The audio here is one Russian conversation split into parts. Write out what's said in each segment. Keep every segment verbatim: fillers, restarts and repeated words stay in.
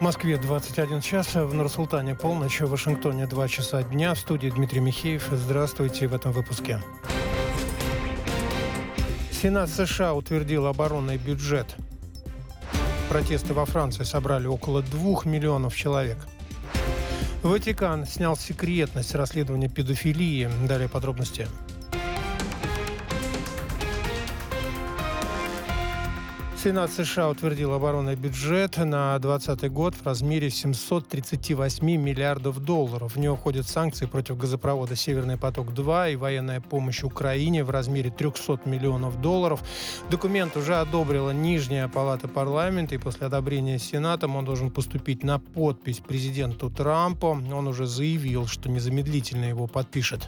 В Москве двадцать один час, в Нур-Султане полночь, в Вашингтоне два часа дня. В студии Дмитрий Михеев. Здравствуйте в этом выпуске. Сенат США утвердил оборонный бюджет. Протесты во Франции собрали около двух миллионов человек. Ватикан снял секретность расследования педофилии. Далее подробности. Сенат США утвердил оборонный бюджет на двадцатый год в размере семьсот тридцать восемь миллиардов долларов. В него входят санкции против газопровода «Северный поток-два» и военная помощь Украине в размере триста миллионов долларов. Документ уже одобрила Нижняя палата парламента, и после одобрения Сенатом он должен поступить на подпись президенту Трампу. Он уже заявил, что незамедлительно его подпишет.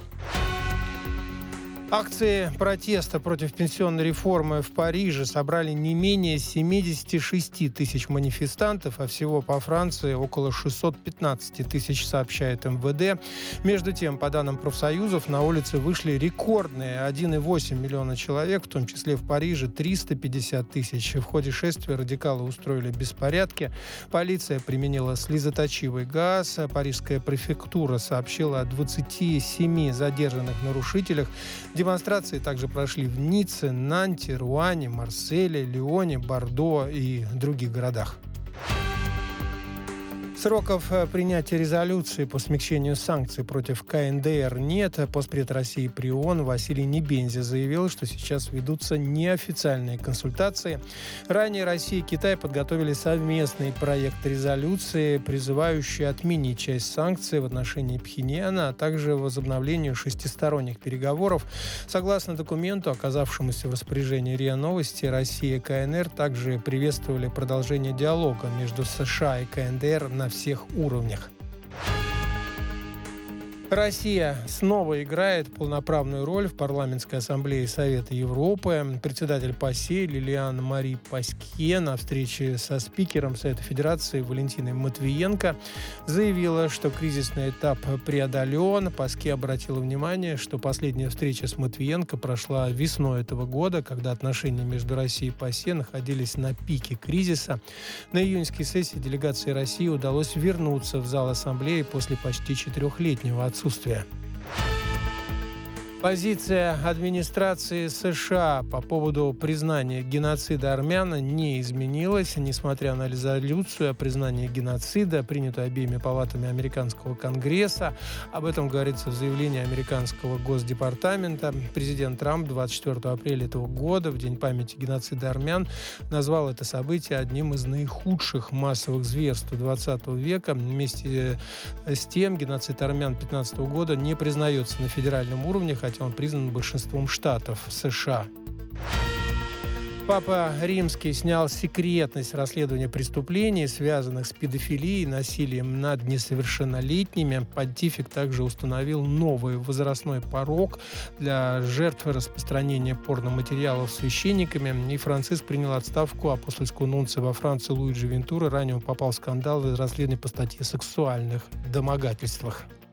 Акции протеста против пенсионной реформы в Париже собрали не менее семьдесят шесть тысяч манифестантов, а всего по Франции около шестьсот пятнадцать тысяч, сообщает эм вэ дэ. Между тем, по данным профсоюзов, на улицы вышли рекордные один целых восемь десятых миллиона человек, в том числе в Париже триста пятьдесят тысяч. В ходе шествия радикалы устроили беспорядки. Полиция применила слезоточивый газ. Парижская префектура сообщила о двадцати семи задержанных нарушителях. Демонстрации также прошли в Ницце, Нанте, Руане, Марселе, Лионе, Бордо и других городах. Сроков принятия резолюции по смягчению санкций против ка эн дэ эр нет. Постпред России при ООН Василий Небензя заявил, что сейчас ведутся неофициальные консультации. Ранее Россия и Китай подготовили совместный проект резолюции, призывающий отменить часть санкций в отношении Пхеньяна, а также возобновлению шестисторонних переговоров. Согласно документу, оказавшемуся в распоряжении РИА Новости, Россия и ка эн эр также приветствовали продолжение диалога между США и ка эн дэ эр на всех уровнях. Россия снова играет полноправную роль в парламентской ассамблее Совета Европы. Председатель ПАСЕ Лилиана Мари Паске на встрече со спикером Совета Федерации Валентиной Матвиенко заявила, что кризисный этап преодолен. Паске обратила внимание, что последняя встреча с Матвиенко прошла весной этого года, когда отношения между Россией и ПАСЕ находились на пике кризиса. На июньской сессии делегации России удалось вернуться в зал ассамблеи после почти четырехлетнего отсутствия. Позиция администрации США по поводу признания геноцида армян не изменилась, несмотря на резолюцию о признании геноцида, принятую обеими палатами американского Конгресса. Об этом говорится в заявлении американского Госдепартамента. Президент Трамп двадцать четвёртого апреля этого года, в День памяти геноцида армян, назвал это событие одним из наихудших массовых зверств двадцатого века. Вместе с тем, геноцид армян две тысячи пятнадцатого года не признается на федеральном уровне, хотя он признан большинством штатов США. Папа Римский снял секретность расследования преступлений, связанных с педофилией и насилием над несовершеннолетними. Понтифик также установил новый возрастной порог для жертв распространения порноматериалов священниками. И Франциск принял отставку апостольского нунция во Франции Луиджи Вентура. Ранее он попал в скандал из расследования по статье о сексуальных домогательствах.